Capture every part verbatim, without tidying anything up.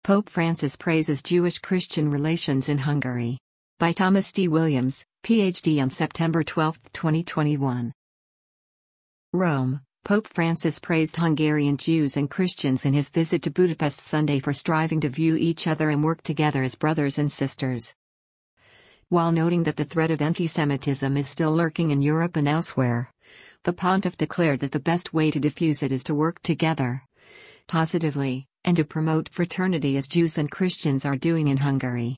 Pope Francis praises Jewish-Christian relations in Hungary. By Thomas D. Williams, P H D on September twelfth, twenty twenty-one. Rome, Pope Francis praised Hungarian Jews and Christians in his visit to Budapest Sunday for striving to view each other and work together as brothers and sisters. While noting that the threat of anti-Semitism is still lurking in Europe and elsewhere, the pontiff declared that the best way to diffuse it is to work together positively, and to promote fraternity as Jews and Christians are doing in Hungary.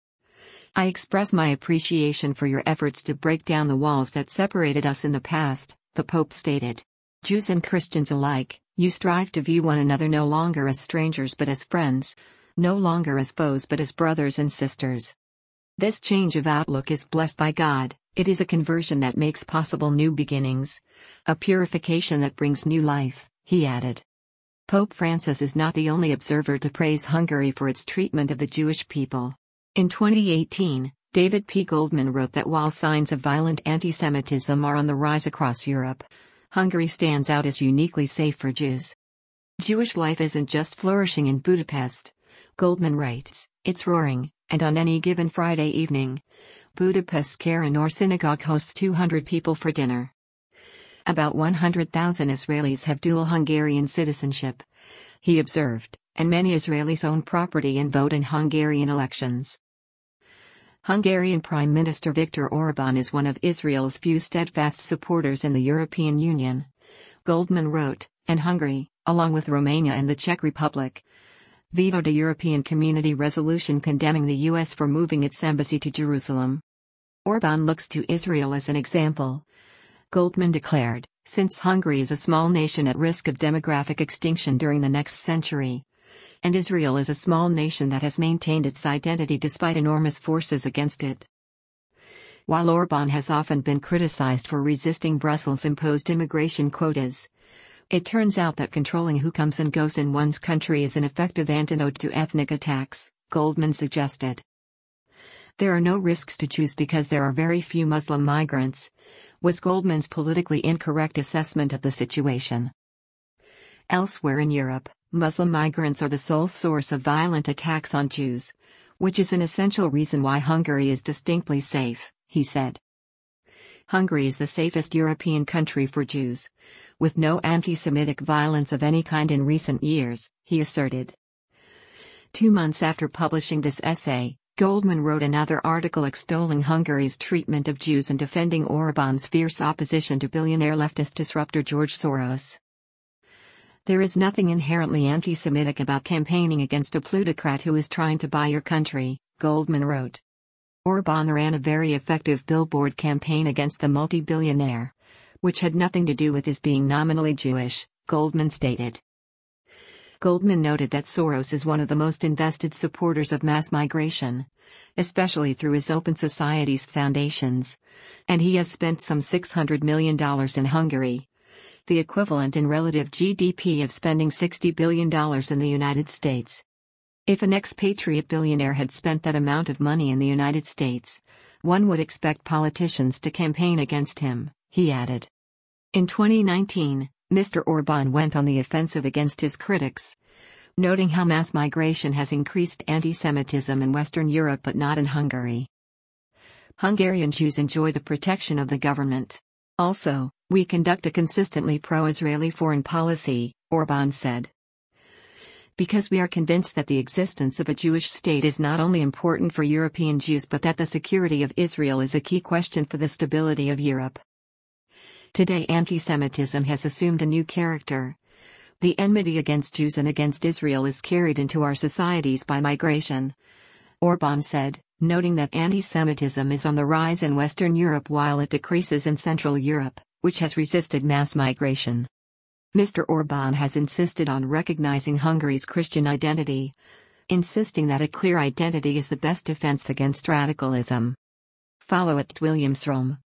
I express my appreciation for your efforts to break down the walls that separated us in the past, the Pope stated. Jews and Christians alike, you strive to view one another no longer as strangers but as friends, no longer as foes but as brothers and sisters. This change of outlook is blessed by God. It is a conversion that makes possible new beginnings, a purification that brings new life, he added. Pope Francis is not the only observer to praise Hungary for its treatment of the Jewish people. In twenty eighteen, David P. Goldman wrote that while signs of violent anti-Semitism are on the rise across Europe, Hungary stands out as uniquely safe for Jews. Jewish life isn't just flourishing in Budapest, Goldman writes, it's roaring, and on any given Friday evening, Budapest's Kara-Nor synagogue hosts two hundred people for dinner. About one hundred thousand Israelis have dual Hungarian citizenship, he observed, and many Israelis own property and vote in Hungarian elections. Hungarian Prime Minister Viktor Orbán is one of Israel's few steadfast supporters in the European Union, Goldman wrote, and Hungary, along with Romania and the Czech Republic, vetoed a European Community resolution condemning the U S for moving its embassy to Jerusalem. Orbán looks to Israel as an example, Goldman declared, since Hungary is a small nation at risk of demographic extinction during the next century, and Israel is a small nation that has maintained its identity despite enormous forces against it. While Orbán has often been criticized for resisting Brussels-imposed immigration quotas, it turns out that controlling who comes and goes in one's country is an effective antidote to ethnic attacks, Goldman suggested. There are no risks to Jews because there are very few Muslim migrants, was Goldman's politically incorrect assessment of the situation. Elsewhere in Europe, Muslim migrants are the sole source of violent attacks on Jews, which is an essential reason why Hungary is distinctly safe, he said. Hungary is the safest European country for Jews, with no anti-Semitic violence of any kind in recent years, he asserted. Two months after publishing this essay, Goldman wrote another article extolling Hungary's treatment of Jews and defending Orbán's fierce opposition to billionaire leftist disruptor George Soros. There is nothing inherently anti-Semitic about campaigning against a plutocrat who is trying to buy your country, Goldman wrote. Orbán ran a very effective billboard campaign against the multi-billionaire, which had nothing to do with his being nominally Jewish, Goldman stated. Goldman noted that Soros is one of the most invested supporters of mass migration, especially through his Open Societies foundations, and he has spent some six hundred million dollars in Hungary, the equivalent in relative G D P of spending sixty billion dollars in the United States. If an expatriate billionaire had spent that amount of money in the United States, one would expect politicians to campaign against him, he added. In twenty nineteen, Mister Orbán went on the offensive against his critics, noting how mass migration has increased anti-Semitism in Western Europe but not in Hungary. Hungarian Jews enjoy the protection of the government. Also, we conduct a consistently pro-Israeli foreign policy, Orbán said. Because we are convinced that the existence of a Jewish state is not only important for European Jews but that the security of Israel is a key question for the stability of Europe. Today anti-Semitism has assumed a new character. The enmity against Jews and against Israel is carried into our societies by migration, Orbán said, noting that anti-Semitism is on the rise in Western Europe while it decreases in Central Europe, which has resisted mass migration. Mister Orbán has insisted on recognizing Hungary's Christian identity, insisting that a clear identity is the best defense against radicalism. Follow at Williams Rome.